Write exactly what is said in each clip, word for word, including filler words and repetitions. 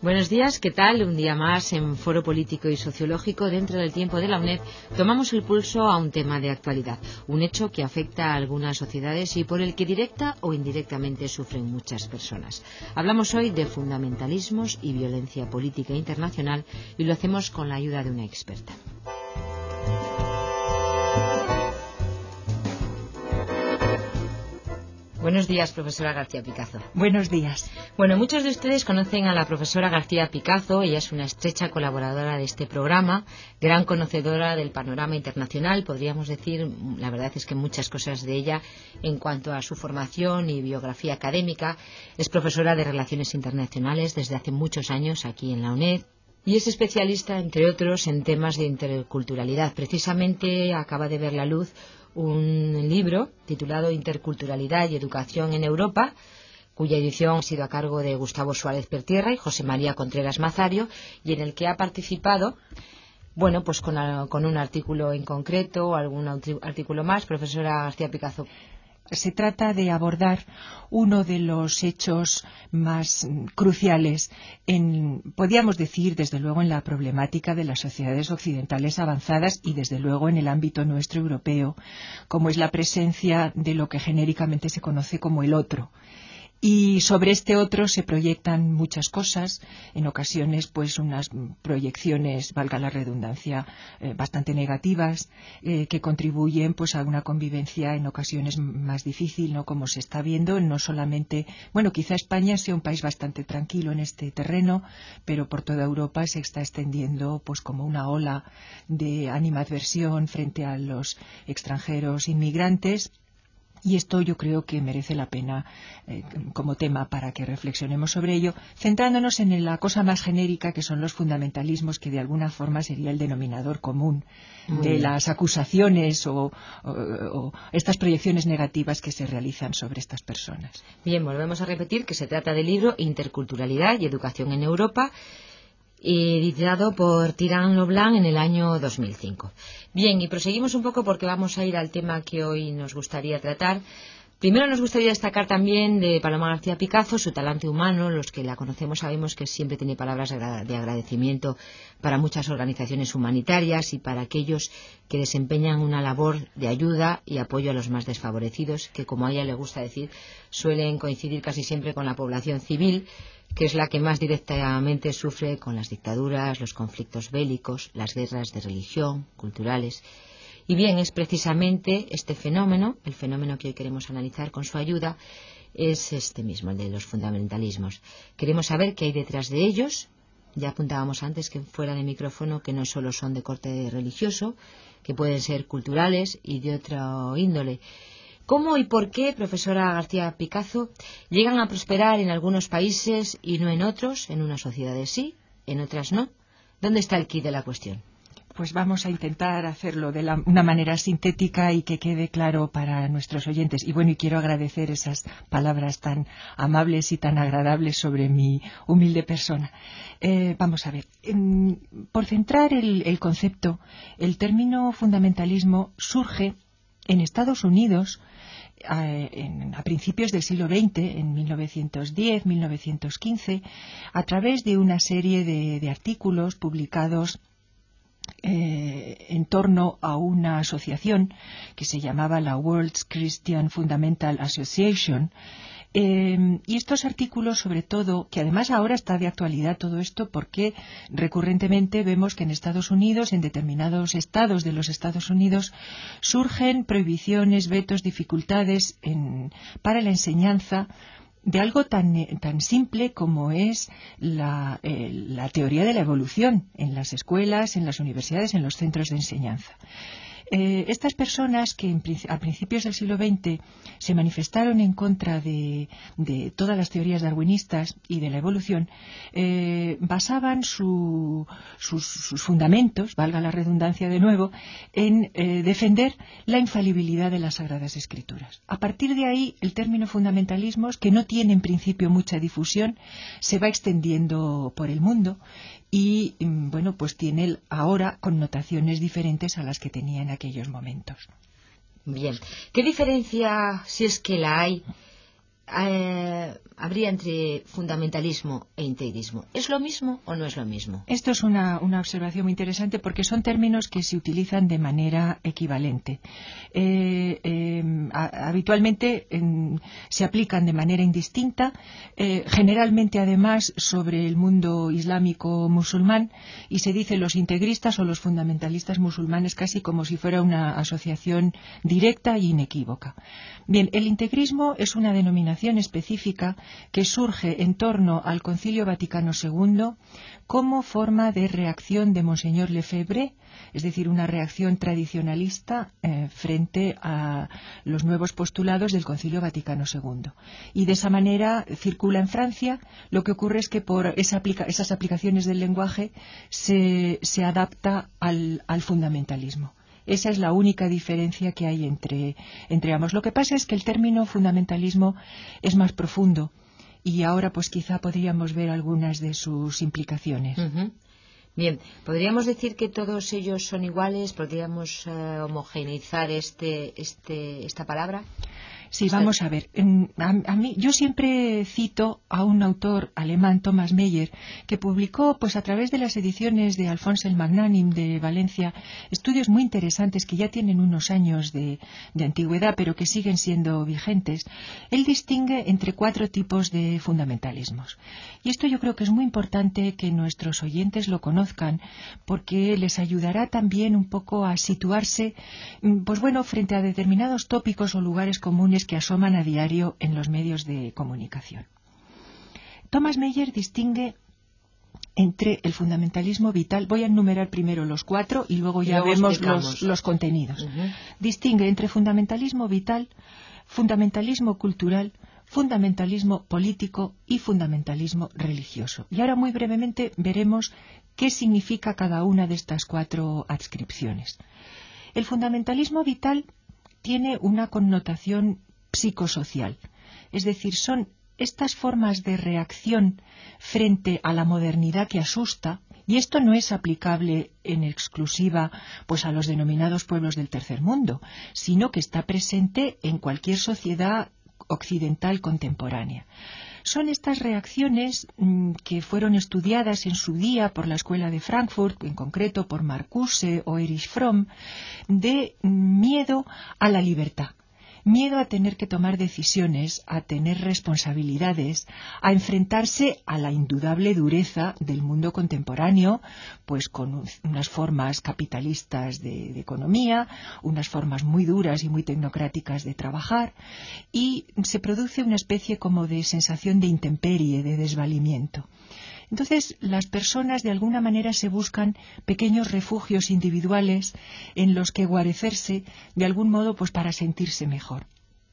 Buenos días, ¿qué tal? Un día más en Foro Político y Sociológico dentro del tiempo de la UNED tomamos el pulso a un tema de actualidad, un hecho que afecta a algunas sociedades y por el que directa o indirectamente sufren muchas personas. Hablamos hoy de fundamentalismos y violencia política internacional y lo hacemos con la ayuda de una experta. Buenos días, profesora García Picazo. Buenos días. Bueno, muchos de ustedes conocen a la profesora García Picazo. Ella es una estrecha colaboradora de este programa, gran conocedora del panorama internacional, podríamos decir, la verdad es que muchas cosas de ella en cuanto a su formación y biografía académica. Es profesora de Relaciones Internacionales desde hace muchos años aquí en la UNED. Y es especialista, entre otros, en temas de interculturalidad. Precisamente acaba de ver la luz un libro titulado Interculturalidad y Educación en Europa, cuya edición ha sido a cargo de Gustavo Suárez Pertierra y José María Contreras Mazario, y en el que ha participado, bueno, pues con, con un artículo en concreto o algún artículo más. Profesora García Picazo. Se trata de abordar uno de los hechos más cruciales, en, podríamos decir, desde luego, en la problemática de las sociedades occidentales avanzadas y, desde luego, en el ámbito nuestro europeo, como es la presencia de lo que genéricamente se conoce como el otro. Y sobre este otro se proyectan muchas cosas, en ocasiones pues unas proyecciones, valga la redundancia, eh, bastante negativas, eh, que contribuyen pues a una convivencia en ocasiones más difícil, ¿no? Como se está viendo, no solamente, bueno, quizá España sea un país bastante tranquilo en este terreno, pero por toda Europa se está extendiendo pues como una ola de animadversión frente a los extranjeros inmigrantes. Y esto yo creo que merece la pena eh, como tema para que reflexionemos sobre ello, centrándonos en la cosa más genérica que son los fundamentalismos, que de alguna forma sería el denominador común Muy de bien. las acusaciones o, o, o estas proyecciones negativas que se realizan sobre estas personas. Bien, volvemos a repetir que se trata del libro Interculturalidad y Educación en Europa, editado por Tirán Loblanc en el año dos mil cinco. Bien, y proseguimos un poco porque vamos a ir al tema que hoy nos gustaría tratar. Primero nos gustaría destacar también de Paloma García Picazo su talante humano. Los que la conocemos sabemos que siempre tiene palabras de agradecimiento para muchas organizaciones humanitarias y para aquellos que desempeñan una labor de ayuda y apoyo a los más desfavorecidos, que, como a ella le gusta decir, suelen coincidir casi siempre con la población civil, que es la que más directamente sufre con las dictaduras, los conflictos bélicos, las guerras de religión, culturales. Y bien, es precisamente este fenómeno, el fenómeno que hoy queremos analizar con su ayuda, es este mismo, el de los fundamentalismos. Queremos saber qué hay detrás de ellos. Ya apuntábamos antes que fuera de micrófono que no solo son de corte religioso, que pueden ser culturales y de otra índole. ¿Cómo y por qué, profesora García Picazo, llegan a prosperar en algunos países y no en otros? En unas sociedades sí, en otras no. ¿Dónde está el quid de la cuestión? Pues vamos a intentar hacerlo de la, una manera sintética y que quede claro para nuestros oyentes. Y bueno, y quiero agradecer esas palabras tan amables y tan agradables sobre mi humilde persona. Eh, vamos a ver, en, por centrar el, el concepto, el término fundamentalismo surge en Estados Unidos a, en, a principios del siglo veinte, en mil novecientos diez, mil novecientos quince, a través de una serie de, de artículos publicados Eh, en torno a una asociación que se llamaba la World Christian Fundamental Association. Eh, y estos artículos, sobre todo, que además ahora está de actualidad todo esto porque recurrentemente vemos que en Estados Unidos, en determinados estados de los Estados Unidos, surgen prohibiciones, vetos, dificultades en, para la enseñanza de algo tan, tan simple como es la, eh, la teoría de la evolución en las escuelas, en las universidades, en los centros de enseñanza. Eh, estas personas que en, a principios del siglo veinte se manifestaron en contra de, de todas las teorías darwinistas y de la evolución, eh, basaban su, sus, sus fundamentos, valga la redundancia de nuevo, en eh, defender la infalibilidad de las Sagradas Escrituras. A partir de ahí, el término fundamentalismos, que no tiene en principio mucha difusión, se va extendiendo por el mundo y, bueno, pues tiene ahora connotaciones diferentes a las que tenía en aquellos momentos. Bien. ¿Qué diferencia, si es que la hay, eh, habría entre fundamentalismo e integrismo? ¿Es lo mismo o no es lo mismo? Esto es una, una observación muy interesante porque son términos que se utilizan de manera equivalente. Eh, eh, a, habitualmente eh, se aplican de manera indistinta, eh, generalmente además sobre el mundo islámico musulmán, y se dice los integristas o los fundamentalistas musulmanes casi como si fuera una asociación directa e inequívoca. Bien, el integrismo es una denominación específica que surge en torno al Concilio Vaticano segundo como forma de reacción de Monseñor Lefebvre, es decir, una reacción tradicionalista eh, frente a los nuevos postulados del Concilio Vaticano segundo. Y de esa manera circula en Francia. Lo que ocurre es que por esa aplica esas aplicaciones del lenguaje se, se adapta al, al fundamentalismo. Esa es la única diferencia que hay entre, entre ambos. Lo que pasa es que el término fundamentalismo es más profundo y ahora pues quizá podríamos ver algunas de sus implicaciones. Uh-huh. Bien, ¿podríamos decir que todos ellos son iguales? ¿Podríamos eh, homogeneizar este, este, esta palabra? Sí, vamos a ver. A, a mí, yo siempre cito a un autor alemán, Thomas Meyer, que publicó, pues a través de las ediciones de Alphonse el Magnánime de Valencia, estudios muy interesantes que ya tienen unos años de, de antigüedad, pero que siguen siendo vigentes. Él distingue entre cuatro tipos de fundamentalismos. Y esto yo creo que es muy importante que nuestros oyentes lo conozcan, porque les ayudará también un poco a situarse, pues bueno, frente a determinados tópicos o lugares comunes que asoman a diario en los medios de comunicación. Thomas Meyer distingue entre el fundamentalismo vital. Voy a enumerar primero los cuatro y luego ya luego vemos los, los contenidos. Uh-huh. Distingue entre fundamentalismo vital, fundamentalismo cultural, fundamentalismo político y fundamentalismo religioso. Y ahora muy brevemente veremos qué significa cada una de estas cuatro adscripciones. El fundamentalismo vital tiene una connotación psicosocial, es decir, son estas formas de reacción frente a la modernidad que asusta, y esto no es aplicable en exclusiva pues a los denominados pueblos del tercer mundo, sino que está presente en cualquier sociedad occidental contemporánea. Son estas reacciones mmm, que fueron estudiadas en su día por la Escuela de Frankfurt, en concreto por Marcuse o Erich Fromm, de miedo a la libertad. Miedo a tener que tomar decisiones, a tener responsabilidades, a enfrentarse a la indudable dureza del mundo contemporáneo, pues con unas formas capitalistas de, de economía, unas formas muy duras y muy tecnocráticas de trabajar, y se produce una especie como de sensación de intemperie, de desvalimiento. Entonces, las personas de alguna manera se buscan pequeños refugios individuales en los que guarecerse de algún modo pues para sentirse mejor.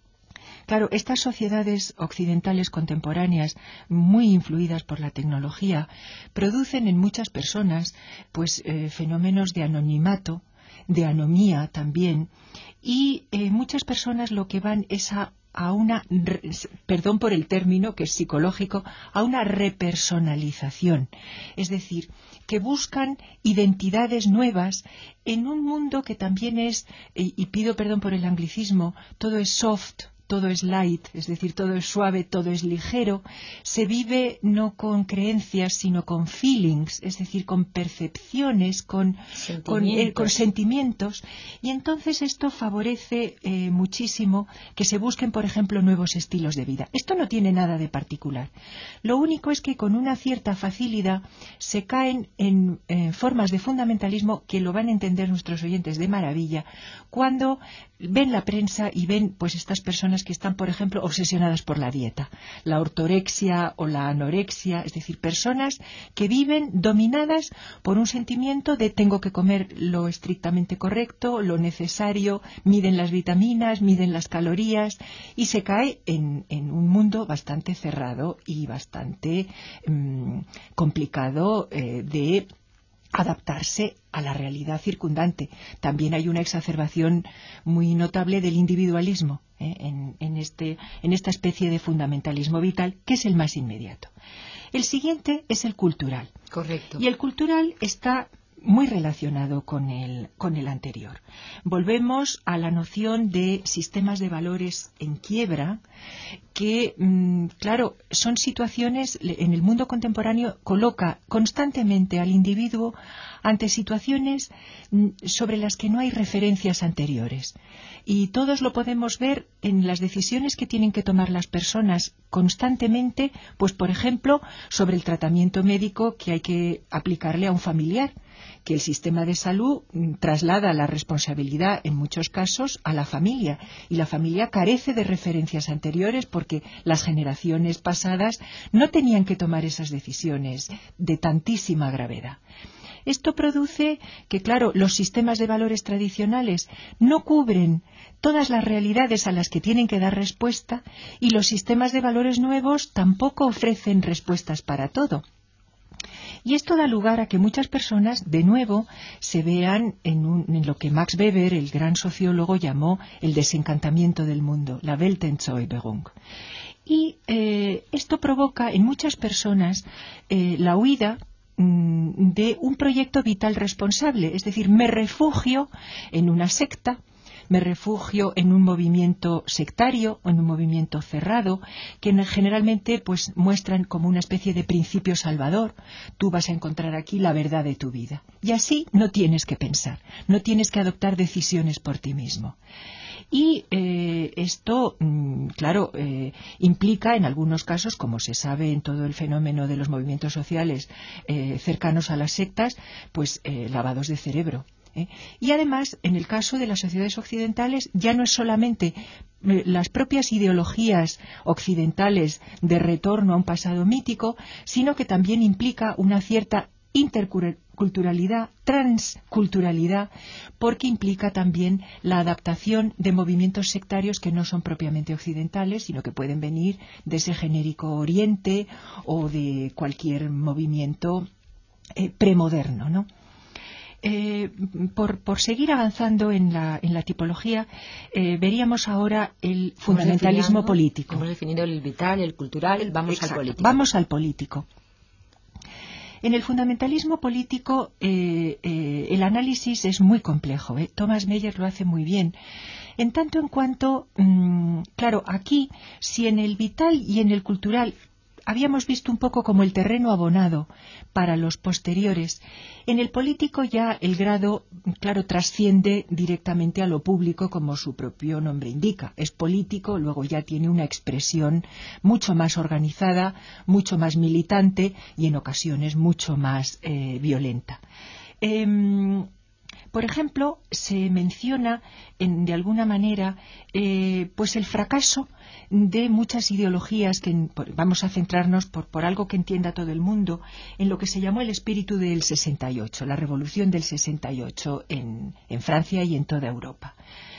Claro, estas sociedades occidentales contemporáneas, muy influidas por la tecnología, producen en muchas personas pues eh, fenómenos de anonimato, de anomía también, y eh, muchas personas lo que van es a a una, perdón por el término que es psicológico, a una repersonalización. Es decir, que buscan identidades nuevas en un mundo que también es, y pido perdón por el anglicismo, todo es soft, todo es light, es decir, todo es suave, todo es ligero. Se vive no con creencias, sino con feelings, es decir, con percepciones, con sentimientos. Con, eh, con sentimientos. Y entonces esto favorece eh, muchísimo que se busquen, por ejemplo, nuevos estilos de vida. Esto no tiene nada de particular. Lo único es que con una cierta facilidad se caen en eh, formas de fundamentalismo que lo van a entender nuestros oyentes de maravilla cuando ven la prensa y ven pues estas personas que están, por ejemplo, obsesionadas por la dieta, la ortorexia o la anorexia, es decir, personas que viven dominadas por un sentimiento de tengo que comer lo estrictamente correcto, lo necesario, miden las vitaminas, miden las calorías, y se cae en, en un mundo bastante cerrado y bastante mmm, complicado eh, de adaptarse a la realidad circundante. También hay una exacerbación muy notable del individualismo ¿eh? en, en, este, en esta especie de fundamentalismo vital, que es el más inmediato. El siguiente es el cultural. Correcto. Y el cultural está muy relacionado con el, con el anterior. Volvemos a la noción de sistemas de valores en quiebra que, mmm, claro, son situaciones, en el mundo contemporáneo coloca constantemente al individuo ante situaciones mmm, sobre las que no hay referencias anteriores. Y todos lo podemos ver en las decisiones que tienen que tomar las personas constantemente, pues por ejemplo, sobre el tratamiento médico que hay que aplicarle a un familiar, que el sistema de salud traslada la responsabilidad en muchos casos a la familia, y la familia carece de referencias anteriores porque las generaciones pasadas no tenían que tomar esas decisiones de tantísima gravedad. Esto produce que, claro, los sistemas de valores tradicionales no cubren todas las realidades a las que tienen que dar respuesta, y los sistemas de valores nuevos tampoco ofrecen respuestas para todo. Y esto da lugar a que muchas personas, de nuevo, se vean en, un, en lo que Max Weber, el gran sociólogo, llamó el desencantamiento del mundo, la Weltensäuberung. Y eh, esto provoca en muchas personas eh, la huida mm, de un proyecto vital responsable, es decir, me refugio en una secta, me refugio en un movimiento sectario o en un movimiento cerrado que generalmente pues muestran como una especie de principio salvador. Tú vas a encontrar aquí la verdad de tu vida. Y así no tienes que pensar, no tienes que adoptar decisiones por ti mismo. Y eh, esto, mmm, claro, eh, implica en algunos casos, como se sabe en todo el fenómeno de los movimientos sociales eh, cercanos a las sectas, pues eh, lavados de cerebro. ¿Eh? Y además, en el caso de las sociedades occidentales, ya no es solamente eh, las propias ideologías occidentales de retorno a un pasado mítico, sino que también implica una cierta interculturalidad, transculturalidad, porque implica también la adaptación de movimientos sectarios que no son propiamente occidentales, sino que pueden venir de ese genérico Oriente o de cualquier movimiento eh, premoderno, ¿no? Eh, por, por seguir avanzando en la, en la tipología, eh, veríamos ahora el fundamentalismo político. Hemos definido el vital, el cultural, vamos Exacto, al político. Vamos al político. En el fundamentalismo político eh, eh, el análisis es muy complejo. ¿eh? Thomas Meyer lo hace muy bien. En tanto en cuanto, mmm, claro, aquí, si en el vital y en el cultural habíamos visto un poco como el terreno abonado para los posteriores, en el político ya el grado, claro, trasciende directamente a lo público, como su propio nombre indica. Es político, luego ya tiene una expresión mucho más organizada, mucho más militante y en ocasiones mucho más eh, violenta. Eh, Por ejemplo, se menciona en, de alguna manera eh, pues el fracaso de muchas ideologías que por, vamos a centrarnos por, por algo que entienda todo el mundo en lo que se llamó el espíritu del sesenta y ocho, la revolución del sesenta y ocho en, en Francia y en toda Europa.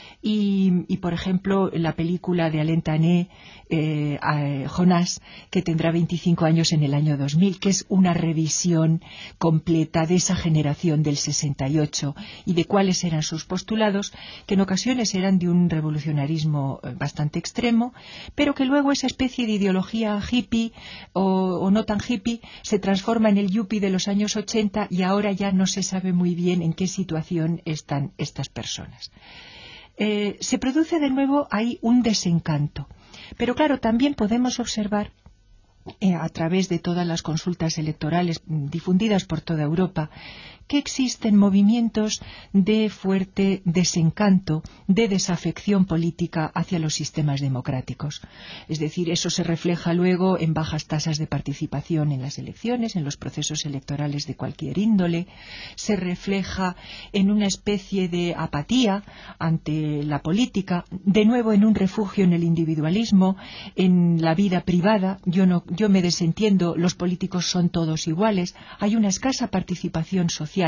Y, y por ejemplo, la película de Alain Tané, eh, Jonás, que tendrá veinticinco años en el año dos mil, que es una revisión completa de esa generación del sesenta y ocho y de cuáles eran sus postulados, que en ocasiones eran de un revolucionarismo bastante extremo, pero que luego esa especie de ideología hippie o, o no tan hippie se transforma en el yuppie de los años ochenta y ahora ya no se sabe muy bien en qué situación están estas personas. Eh, se produce de nuevo ahí un desencanto. Pero claro, también podemos observar eh, a través de todas las consultas electorales difundidas por toda Europa que existen movimientos de fuerte desencanto, de desafección política hacia los sistemas democráticos. Es decir, eso se refleja luego en bajas tasas de participación en las elecciones, en los procesos electorales de cualquier índole, se refleja en una especie de apatía ante la política, de nuevo en un refugio en el individualismo, en la vida privada. Yo, no, yo me desentiendo, los políticos son todos iguales, hay una escasa participación social.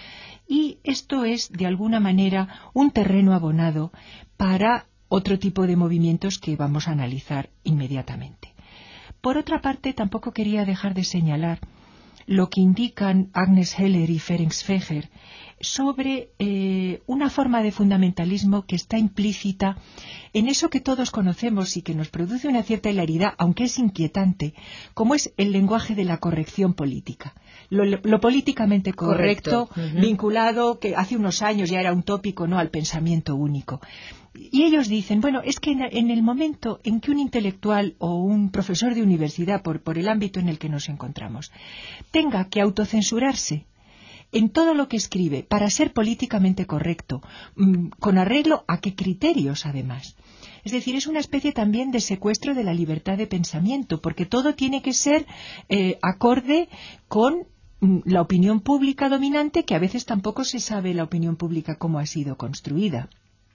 Y esto es, de alguna manera, un terreno abonado para otro tipo de movimientos que vamos a analizar inmediatamente. Por otra parte, tampoco quería dejar de señalar lo que indican Agnes Heller y Ferenc Sfeger sobre eh, una forma de fundamentalismo que está implícita en eso que todos conocemos y que nos produce una cierta hilaridad, aunque es inquietante, como es el lenguaje de la corrección política. Lo, lo políticamente correcto, correcto. Uh-huh. vinculado, que hace unos años ya era un tópico, ¿no?, al pensamiento único. Y ellos dicen, bueno, es que en, en el momento en que un intelectual o un profesor de universidad, por, por el ámbito en el que nos encontramos, tenga que autocensurarse en todo lo que escribe para ser políticamente correcto, mmm, con arreglo a qué criterios, además. Es decir, es una especie también de secuestro de la libertad de pensamiento, porque todo tiene que ser eh, acorde con mmm, la opinión pública dominante, que a veces tampoco se sabe la opinión pública cómo ha sido construida.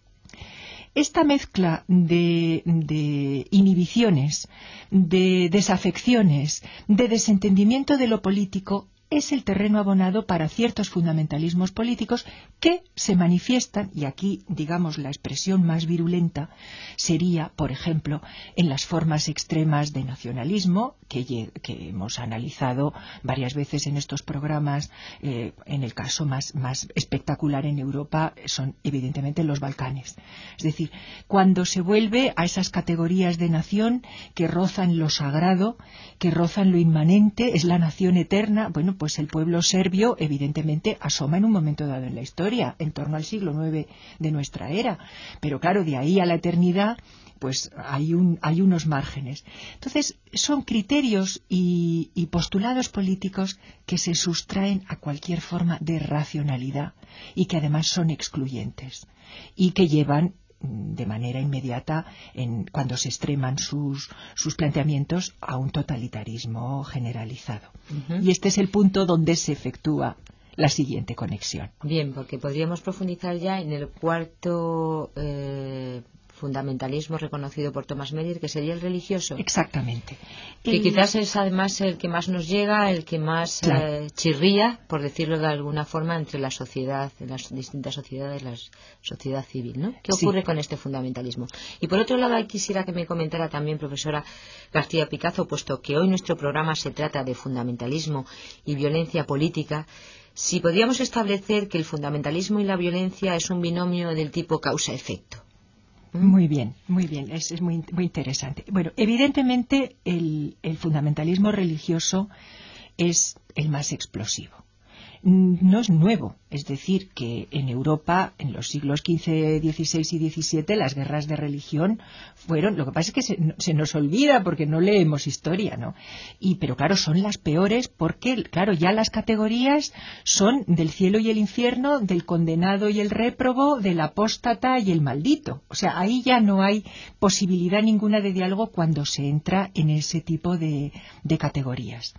Esta mezcla de, de inhibiciones, de desafecciones, de desentendimiento de lo político es el terreno abonado para ciertos fundamentalismos políticos que se manifiestan, y aquí, digamos, la expresión más virulenta sería, por ejemplo, en las formas extremas de nacionalismo que, que hemos analizado varias veces en estos programas. Eh, en el caso más, más espectacular en Europa son evidentemente los Balcanes. Es decir, cuando se vuelve a esas categorías de nación que rozan lo sagrado, que rozan lo inmanente, es la nación eterna, bueno, pues el pueblo serbio evidentemente asoma en un momento dado en la historia, en torno al siglo nueve de nuestra era, pero claro, de ahí a la eternidad pues hay, un, hay unos márgenes. Entonces son criterios y, y postulados políticos que se sustraen a cualquier forma de racionalidad y que además son excluyentes y que llevan de manera inmediata, en, cuando se extreman sus, sus planteamientos, a un totalitarismo generalizado. Uh-huh. Y este es el punto donde se efectúa la siguiente conexión. Bien, porque podríamos profundizar ya en el cuarto eh, fundamentalismo reconocido por Thomas Medier, que sería el religioso. Exactamente. Que el... quizás es además el que más nos llega, el que más claro. eh, chirría, por decirlo de alguna forma, entre la sociedad, las distintas sociedades, la sociedad civil, ¿no? ¿Qué ocurre sí. con este fundamentalismo? Y por otro lado, quisiera que me comentara también, profesora García Picazo, puesto que hoy nuestro programa se trata de fundamentalismo y violencia política, si podríamos establecer que el fundamentalismo y la violencia es un binomio del tipo causa-efecto. Muy bien, muy bien, es, es muy, muy interesante. Bueno, evidentemente el, el fundamentalismo religioso es el más explosivo. No es nuevo, es decir, que en Europa, en los siglos quince, dieciséis y diecisiete, las guerras de religión fueron, lo que pasa es que se, se nos olvida porque no leemos historia, ¿no? Y, pero claro, son las peores porque, claro, ya las categorías son del cielo y el infierno, del condenado y el réprobo, del apóstata y el maldito. O sea, ahí ya no hay posibilidad ninguna de diálogo cuando se entra en ese tipo de, de categorías.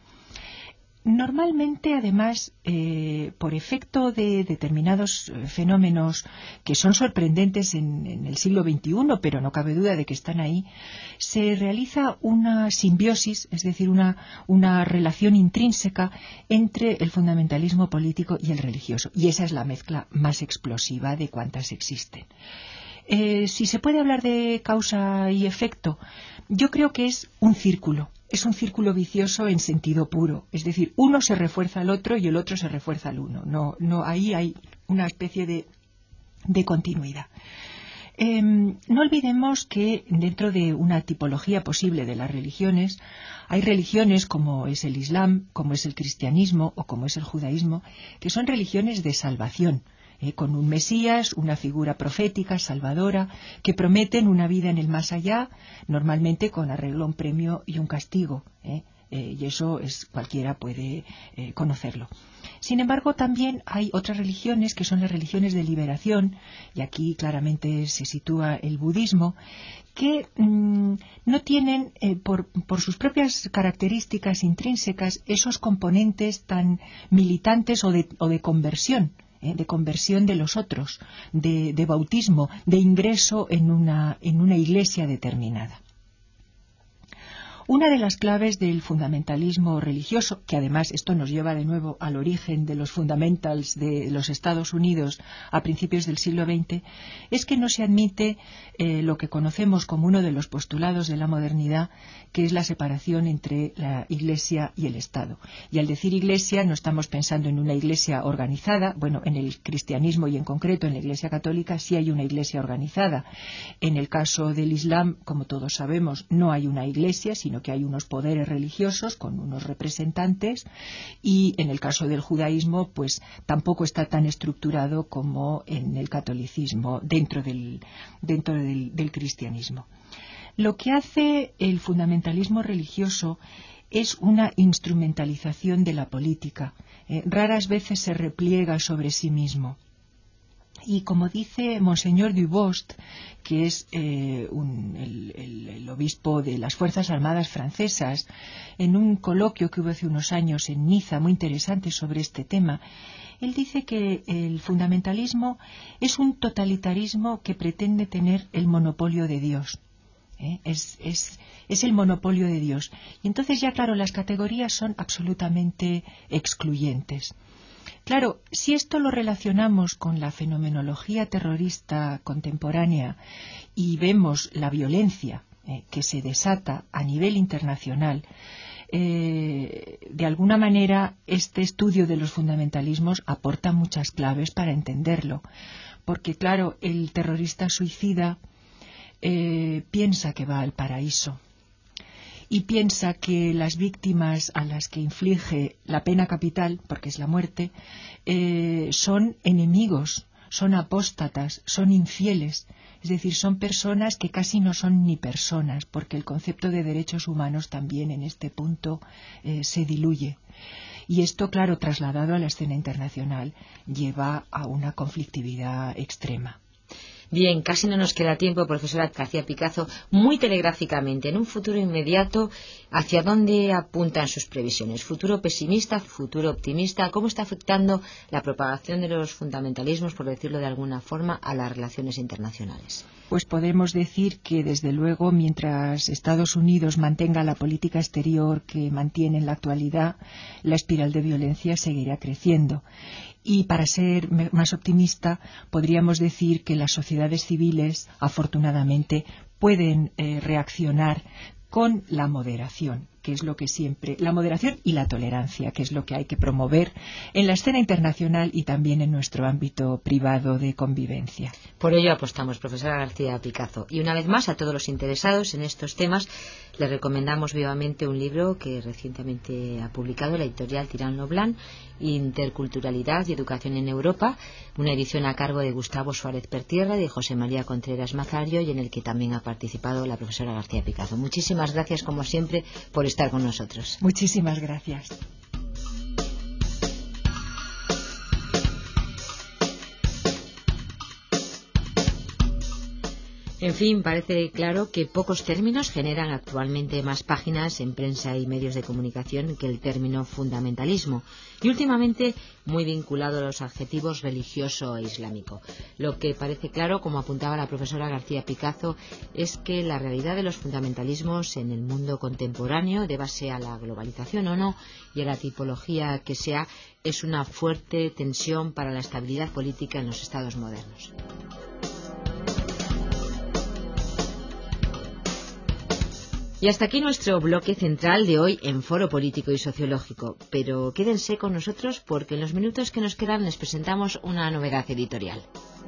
Normalmente, además, eh, por efecto de determinados fenómenos que son sorprendentes en, en el siglo veintiuno, pero no cabe duda de que están ahí, se realiza una simbiosis, es decir, una, una relación intrínseca entre el fundamentalismo político y el religioso. Y esa es la mezcla más explosiva de cuantas existen. Eh, si se puede hablar de causa y efecto, yo creo que es un círculo. Es un círculo vicioso en sentido puro, es decir, uno se refuerza al otro y el otro se refuerza al uno. No, no, ahí hay una especie de, de continuidad. Eh, no olvidemos que dentro de una tipología posible de las religiones, hay religiones como es el Islam, como es el cristianismo o como es el judaísmo, que son religiones de salvación. Eh, con un Mesías, una figura profética, salvadora, que prometen una vida en el más allá, normalmente con arreglo a un premio y un castigo, eh, eh, y eso es cualquiera puede eh, conocerlo. Sin embargo, también hay otras religiones que son las religiones de liberación, y aquí claramente se sitúa el budismo, que mmm, no tienen, eh, por, por sus propias características intrínsecas, esos componentes tan militantes o de, o de conversión, de conversión de los otros, de, de bautismo, de ingreso en una, en una iglesia determinada. Una de las claves del fundamentalismo religioso, que además esto nos lleva de nuevo al origen de los fundamentals de los Estados Unidos a principios del siglo veinte, es que no se admite eh, lo que conocemos como uno de los postulados de la modernidad, que es la separación entre la Iglesia y el Estado. Y al decir Iglesia no estamos pensando en una Iglesia organizada. Bueno, en el cristianismo y en concreto en la Iglesia católica sí hay una Iglesia organizada. En el caso del Islam, como todos sabemos, no hay una Iglesia, sino que hay unos poderes religiosos con unos representantes, y en el caso del judaísmo pues tampoco está tan estructurado como en el catolicismo dentro del, dentro del, del cristianismo. Lo que hace el fundamentalismo religioso es una instrumentalización de la política. Eh, raras veces se repliega sobre sí mismo. Y como dice Monseñor Dubost, que es eh, un, el, el, el obispo de las Fuerzas Armadas francesas, en un coloquio que hubo hace unos años en Niza, muy interesante sobre este tema, él dice que el fundamentalismo es un totalitarismo que pretende tener el monopolio de Dios. ¿Eh? Es, es, es el monopolio de Dios. Y entonces ya, claro, las categorías son absolutamente excluyentes. Claro, si esto lo relacionamos con la fenomenología terrorista contemporánea y vemos la violencia eh, que se desata a nivel internacional, eh, de alguna manera este estudio de los fundamentalismos aporta muchas claves para entenderlo. Porque, claro, el terrorista suicida eh, piensa que va al paraíso. Y piensa que las víctimas a las que inflige la pena capital, porque es la muerte, eh, son enemigos, son apóstatas, son infieles. Es decir, son personas que casi no son ni personas, porque el concepto de derechos humanos también en este punto eh, se diluye. Y esto, claro, trasladado a la escena internacional, lleva a una conflictividad extrema. Bien, casi no nos queda tiempo, profesora García Picazo. Muy telegráficamente, en un futuro inmediato, ¿hacia dónde apuntan sus previsiones? ¿Futuro pesimista, futuro optimista? ¿Cómo está afectando la propagación de los fundamentalismos, por decirlo de alguna forma, a las relaciones internacionales? Pues podemos decir que, desde luego, mientras Estados Unidos mantenga la política exterior que mantiene en la actualidad, la espiral de violencia seguirá creciendo. Y para ser más optimista, podríamos decir que las sociedades civiles, afortunadamente, pueden eh, reaccionar con la moderación, que es lo que siempre, la moderación y la tolerancia, que es lo que hay que promover en la escena internacional y también en nuestro ámbito privado de convivencia. Por ello apostamos, profesora García Picazo. Y una vez más, a todos los interesados en estos temas, les recomendamos vivamente un libro que recientemente ha publicado la editorial Tirán Loblan, Interculturalidad y Educación en Europa, una edición a cargo de Gustavo Suárez Pertierra y de José María Contreras Mazario, y en el que también ha participado la profesora García Picazo. Muchísimas gracias, como siempre, por estar con nosotros. Muchísimas gracias. En fin, parece claro que pocos términos generan actualmente más páginas en prensa y medios de comunicación que el término fundamentalismo, y últimamente muy vinculado a los adjetivos religioso e islámico. Lo que parece claro, como apuntaba la profesora García Picazo, es que la realidad de los fundamentalismos en el mundo contemporáneo, débase a la globalización o no, y a la tipología que sea, es una fuerte tensión para la estabilidad política en los estados modernos. Y hasta aquí nuestro bloque central de hoy en Foro Político y Sociológico. Pero quédense con nosotros porque en los minutos que nos quedan les presentamos una novedad editorial.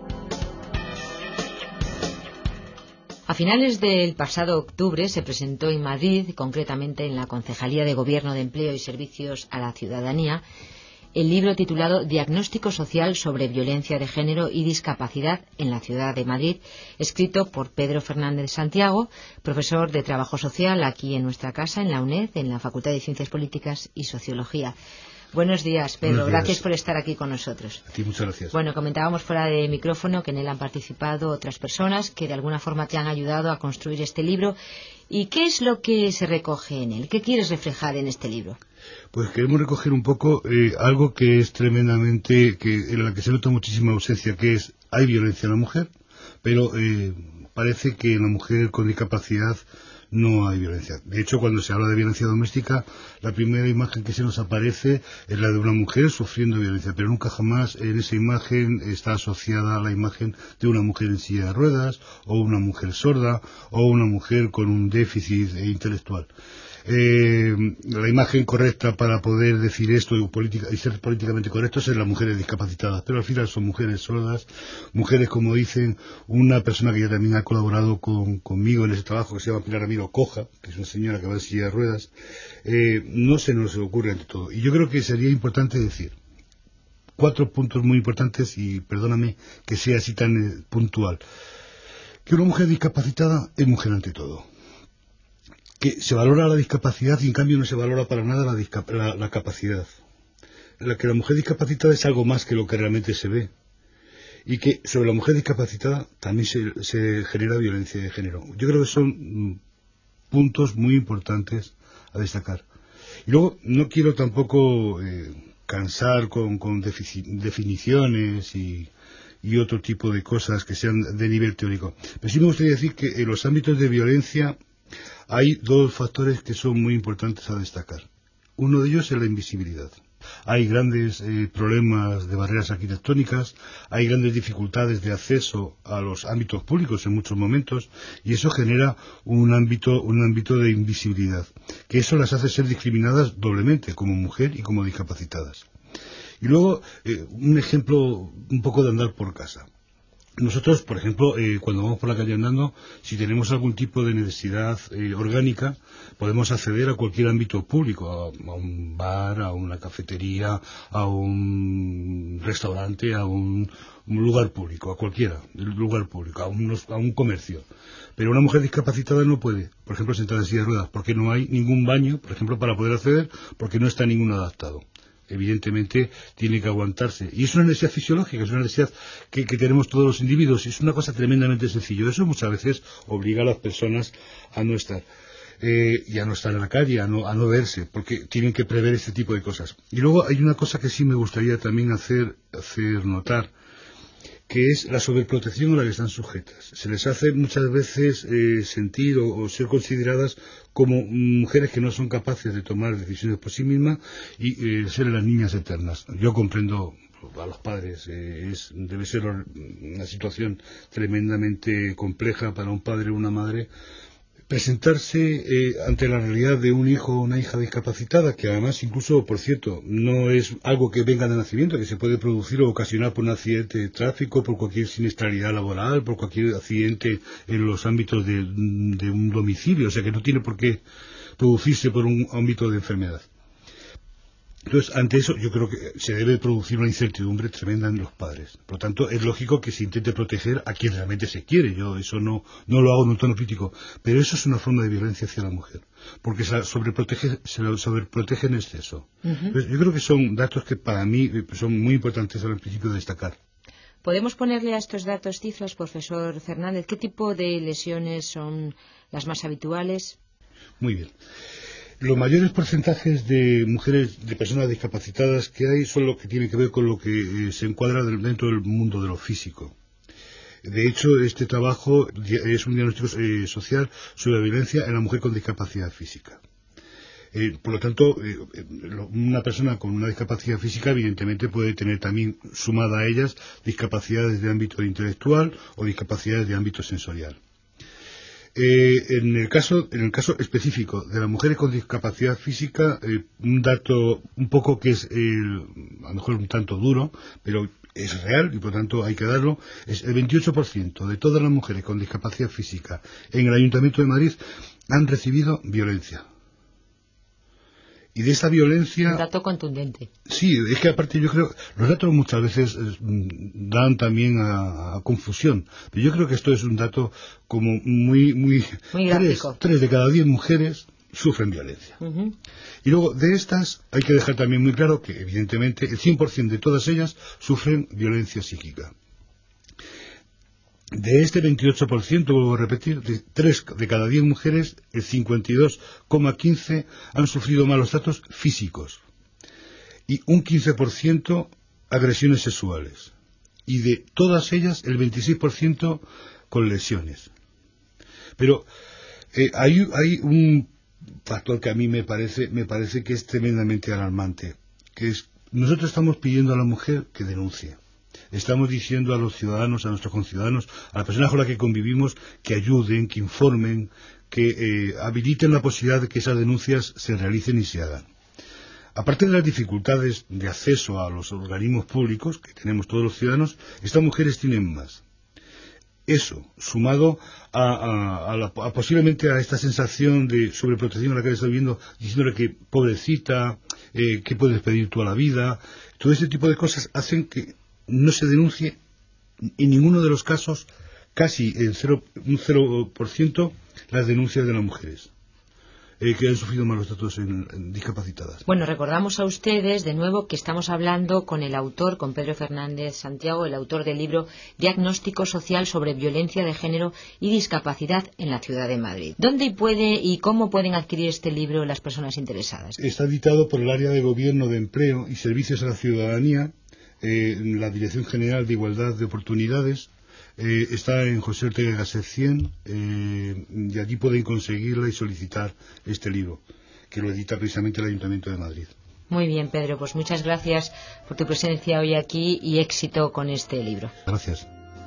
A finales del pasado octubre se presentó en Madrid, concretamente en la Concejalía de Gobierno de Empleo y Servicios a la Ciudadanía, el libro titulado Diagnóstico Social sobre Violencia de Género y Discapacidad en la Ciudad de Madrid, escrito por Pedro Fernández Santiago, profesor de Trabajo Social aquí en nuestra casa, en la UNED, en la Facultad de Ciencias Políticas y Sociología. Buenos días, Pedro. Buenos días. Gracias por estar aquí con nosotros. Sí, muchas gracias. Bueno, comentábamos fuera de micrófono que en él han participado otras personas que de alguna forma te han ayudado a construir este libro. ¿Y qué es lo que se recoge en él? ¿Qué quieres reflejar en este libro? Pues queremos recoger un poco eh, algo que es tremendamente, que en la que se nota muchísima ausencia, que es, hay violencia en la mujer, pero eh, parece que en la mujer con discapacidad no hay violencia. De hecho, cuando se habla de violencia doméstica, la primera imagen que se nos aparece es la de una mujer sufriendo violencia, pero nunca jamás en esa imagen está asociada a la imagen de una mujer en silla de ruedas, o una mujer sorda, o una mujer con un déficit intelectual. Eh, la imagen correcta para poder decir esto y, política, y ser políticamente correctos es las mujeres discapacitadas, pero al final son mujeres sordas, mujeres, como dicen una persona que ya también ha colaborado con, conmigo en ese trabajo, que se llama Pilar Amigo Coja, que es una señora que va en silla de ruedas. Eh, no se nos ocurre ante todo, y yo creo que sería importante decir cuatro puntos muy importantes, y perdóname que sea así tan eh, puntual. Que una mujer discapacitada es mujer ante todo, que se valora la discapacidad y en cambio no se valora para nada la, la, la capacidad. La que la mujer discapacitada es algo más que lo que realmente se ve. Y que sobre la mujer discapacitada también se, se genera violencia de género. Yo creo que son mm, puntos muy importantes a destacar. Y luego no quiero tampoco eh, cansar con, con definiciones y, y otro tipo de cosas que sean de nivel teórico. Pero sí me gustaría decir que en los ámbitos de violencia hay dos factores que son muy importantes a destacar. Uno de ellos es la invisibilidad. Hay grandes eh, problemas de barreras arquitectónicas, hay grandes dificultades de acceso a los ámbitos públicos en muchos momentos, y eso genera un ámbito, un ámbito de invisibilidad, que eso las hace ser discriminadas doblemente, como mujer y como discapacitadas. Y luego, eh, un ejemplo un poco de andar por casa. Nosotros, por ejemplo, eh, cuando vamos por la calle andando, si tenemos algún tipo de necesidad eh, orgánica, podemos acceder a cualquier ámbito público, a, a un bar, a una cafetería, a un restaurante, a un, un lugar público, a cualquiera lugar público, a, unos, a un comercio. Pero una mujer discapacitada no puede, por ejemplo, sentada en silla de ruedas, porque no hay ningún baño, por ejemplo, para poder acceder, porque no está ninguno adaptado. Evidentemente tiene que aguantarse, y es una necesidad fisiológica, es una necesidad que, que tenemos todos los individuos, y es una cosa tremendamente sencilla. Eso muchas veces obliga a las personas a no estar eh, y a no estar en la calle, a no, a no verse, porque tienen que prever este tipo de cosas. Y luego hay una cosa que sí me gustaría también hacer, hacer notar, que es la sobreprotección a la que están sujetas. Se les hace muchas veces eh, sentir o, o ser consideradas como mujeres que no son capaces de tomar decisiones por sí mismas y eh, ser las niñas eternas. Yo comprendo a los padres, eh, es, debe ser una situación tremendamente compleja para un padre o una madre presentarse eh, ante la realidad de un hijo o una hija discapacitada, que además incluso, por cierto, no es algo que venga de nacimiento, que se puede producir o ocasionar por un accidente de tráfico, por cualquier siniestralidad laboral, por cualquier accidente en los ámbitos de, de un domicilio, o sea que no tiene por qué producirse por un ámbito de enfermedad. Entonces, ante eso, yo creo que se debe producir una incertidumbre tremenda en los padres. Por lo tanto, es lógico que se intente proteger a quien realmente se quiere. Yo eso no, no lo hago en un tono crítico. Pero eso es una forma de violencia hacia la mujer. Porque se la sobreprotege, se la sobreprotege en exceso. Uh-huh. Entonces, yo creo que son datos que para mí son muy importantes al principio de destacar. ¿Podemos ponerle a estos datos cifras, profesor Fernández? ¿Qué tipo de lesiones son las más habituales? Muy bien. Los mayores porcentajes de mujeres, de personas discapacitadas que hay son lo que tiene que ver con lo que eh, se encuadra dentro del mundo de lo físico. De hecho, este trabajo es un diagnóstico eh, social sobre la violencia en la mujer con discapacidad física. Eh, por lo tanto, eh, una persona con una discapacidad física evidentemente puede tener también sumada a ellas discapacidades de ámbito intelectual o discapacidades de ámbito sensorial. Eh, en el caso en el caso específico de las mujeres con discapacidad física, eh, un dato un poco que es eh, a lo mejor un tanto duro, pero es real y por lo tanto hay que darlo, es el veintiocho por ciento de todas las mujeres con discapacidad física en el Ayuntamiento de Madrid han recibido violencia. Y de esa violencia... Un dato contundente. Sí, es que aparte yo creo... Los datos muchas veces eh, dan también a, a confusión. Pero yo creo que esto es un dato como muy... Muy, muy gráfico. Tres, tres de cada diez mujeres sufren violencia. Uh-huh. Y luego de estas hay que dejar también muy claro que evidentemente el cien por ciento de todas ellas sufren violencia psíquica. De este veintiocho por ciento, vuelvo a repetir, de tres de cada diez mujeres, el cincuenta y dos coma quince han sufrido malos tratos físicos y un quince por ciento agresiones sexuales. Y de todas ellas, el veintiséis por ciento con lesiones. Pero Eh, hay, hay un factor que a mí me parece, me parece que es tremendamente alarmante, que es, nosotros estamos pidiendo a la mujer que denuncie. Estamos diciendo a los ciudadanos, a nuestros conciudadanos, a las personas con las que convivimos, que ayuden, que informen, que eh, habiliten la posibilidad de que esas denuncias se realicen y se hagan. Aparte de las dificultades de acceso a los organismos públicos que tenemos todos los ciudadanos, estas mujeres tienen más. Eso, sumado a, a, a, la, a posiblemente a esta sensación de sobreprotección a la que está viviendo, diciéndole que pobrecita, eh, que puedes pedir tú a la vida, todo ese tipo de cosas hacen que no se denuncie en ninguno de los casos, casi el cero, un cero por ciento, las denuncias de las mujeres eh, que han sufrido malos tratos en, en discapacitadas. Bueno, recordamos a ustedes de nuevo que estamos hablando con el autor, con Pedro Fernández Santiago, el autor del libro Diagnóstico Social sobre Violencia de Género y Discapacidad en la Ciudad de Madrid. ¿Dónde puede y cómo pueden adquirir este libro las personas interesadas? Está editado por el Área de Gobierno de Empleo y Servicios a la Ciudadanía, eh, la Dirección General de Igualdad de Oportunidades. Eh, está en José Ortega y Gasset cien, eh, y allí pueden conseguirla y solicitar este libro, que lo edita precisamente el Ayuntamiento de Madrid. Muy bien, Pedro, pues muchas gracias por tu presencia hoy aquí y éxito con este libro. Gracias.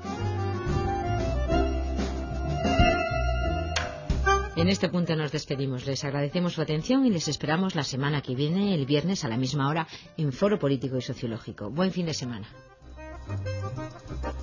En este punto nos despedimos. Les agradecemos su atención y les esperamos la semana que viene, el viernes a la misma hora, en Foro Político y Sociológico. Buen fin de semana.